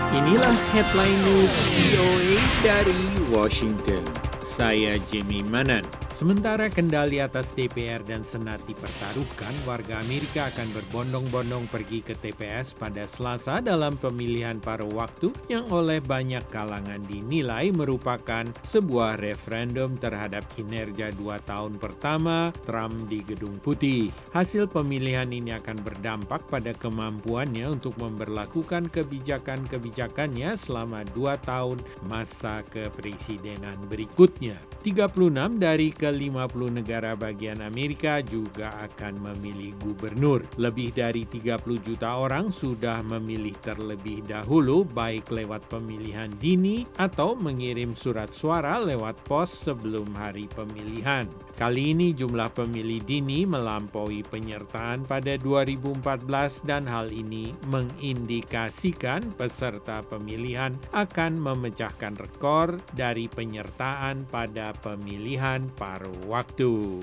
Inilah headline news VOA dari Washington. Saya Jimmy Manan. Sementara kendali atas DPR dan Senat dipertaruhkan, warga Amerika akan berbondong-bondong pergi ke TPS pada Selasa dalam pemilihan paruh waktu yang oleh banyak kalangan dinilai merupakan sebuah referendum terhadap kinerja 2 tahun pertama Trump di Gedung Putih. Hasil pemilihan ini akan berdampak pada kemampuannya untuk memberlakukan kebijakan-kebijakannya selama 2 tahun masa kepresidenan berikutnya. 36 dari ke-50 negara bagian Amerika juga akan memilih gubernur. Lebih dari 30 juta orang sudah memilih terlebih dahulu baik lewat pemilihan dini atau mengirim surat suara lewat pos sebelum hari pemilihan. Kali ini jumlah pemilih dini melampaui penyertaan pada 2014 dan hal ini mengindikasikan peserta pemilihan akan memecahkan rekor dari penyertaan pada pemilihan paruh waktu.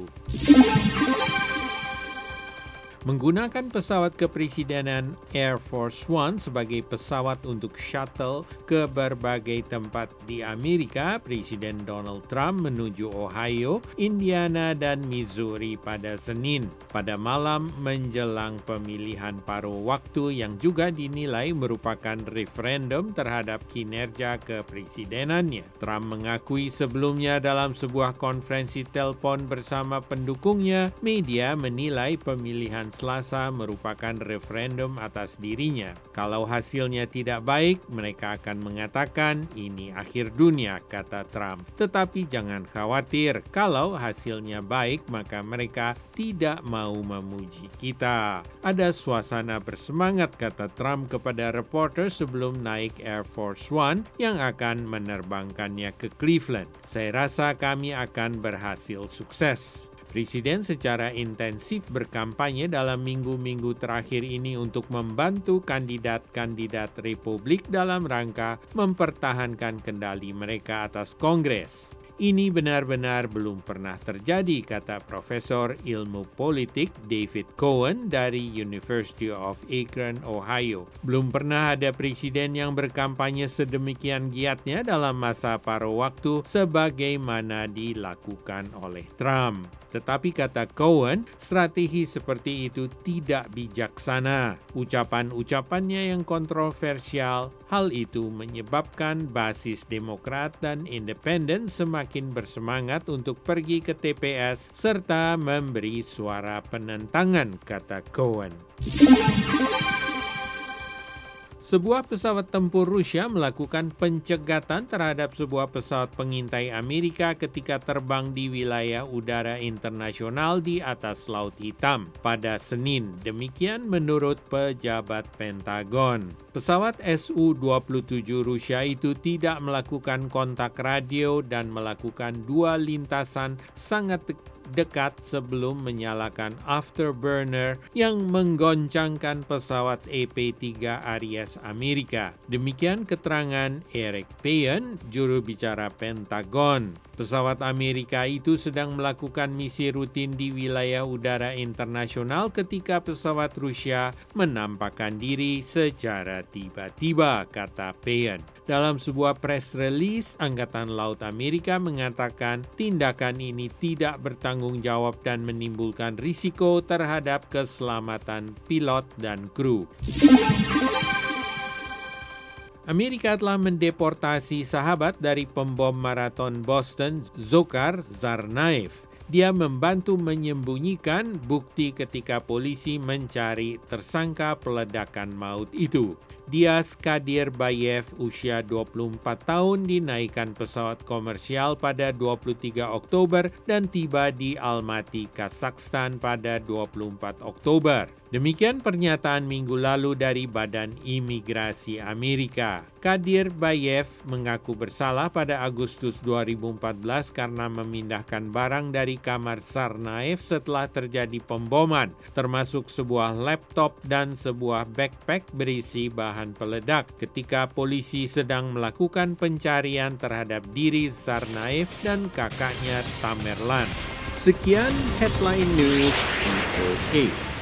Menggunakan pesawat kepresidenan Air Force One sebagai pesawat untuk shuttle ke berbagai tempat di Amerika, Presiden Donald Trump menuju Ohio, Indiana, dan Missouri pada Senin. Pada malam menjelang pemilihan paruh waktu yang juga dinilai merupakan referendum terhadap kinerja kepresidenannya. Trump mengakui sebelumnya dalam sebuah konferensi telepon bersama pendukungnya, media menilai pemilihan Selasa merupakan referendum atas dirinya. Kalau hasilnya tidak baik, mereka akan mengatakan ini akhir dunia, kata Trump. Tetapi jangan khawatir, kalau hasilnya baik maka mereka tidak mau memuji kita. Ada suasana bersemangat, kata Trump kepada reporter sebelum naik Air Force One yang akan menerbangkannya ke Cleveland. Saya rasa kami akan berhasil sukses. Presiden secara intensif berkampanye dalam minggu-minggu terakhir ini untuk membantu kandidat-kandidat Republik dalam rangka mempertahankan kendali mereka atas Kongres. Ini benar-benar belum pernah terjadi, kata Profesor Ilmu Politik David Cohen dari University of Akron, Ohio. Belum pernah ada presiden yang berkampanye sedemikian giatnya dalam masa paruh waktu sebagaimana dilakukan oleh Trump. Tetapi kata Cohen, strategi seperti itu tidak bijaksana. Ucapan-ucapannya yang kontroversial, hal itu menyebabkan basis Demokrat dan Independen semakin bersemangat untuk pergi ke TPS serta memberi suara penentangan, kata Cohen. Sebuah pesawat tempur Rusia melakukan pencegatan terhadap sebuah pesawat pengintai Amerika ketika terbang di wilayah udara internasional di atas Laut Hitam pada Senin. Demikian menurut pejabat Pentagon. Pesawat Su-27 Rusia itu tidak melakukan kontak radio dan melakukan 2 lintasan sangat dekat sebelum menyalakan afterburner yang menggoncangkan pesawat EP-3 Aries Amerika. Demikian keterangan Eric Payan, juru bicara Pentagon. Pesawat Amerika itu sedang melakukan misi rutin di wilayah udara internasional ketika pesawat Rusia menampakkan diri secara tiba-tiba, kata Payan. Dalam sebuah press release, Angkatan Laut Amerika mengatakan tindakan ini tidak bertanggung jawab dan menimbulkan risiko terhadap keselamatan pilot dan kru. Amerika telah mendeportasi sahabat dari pembom maraton Boston, Dzhokhar Tsarnaev. Dia membantu menyembunyikan bukti ketika polisi mencari tersangka peledakan maut itu. Dias Kadirbayev, usia 24 tahun, dinaikkan pesawat komersial pada 23 Oktober dan tiba di Almaty, Kazakhstan pada 24 Oktober. Demikian pernyataan minggu lalu dari Badan Imigrasi Amerika. Kadirbayev mengaku bersalah pada Agustus 2014 karena memindahkan barang dari kamar Tsarnaev setelah terjadi pemboman, termasuk sebuah laptop dan sebuah backpack berisi bahan peledak ketika polisi sedang melakukan pencarian terhadap diri Tsarnaev dan kakaknya Tamerlan. Sekian Headline News VOA.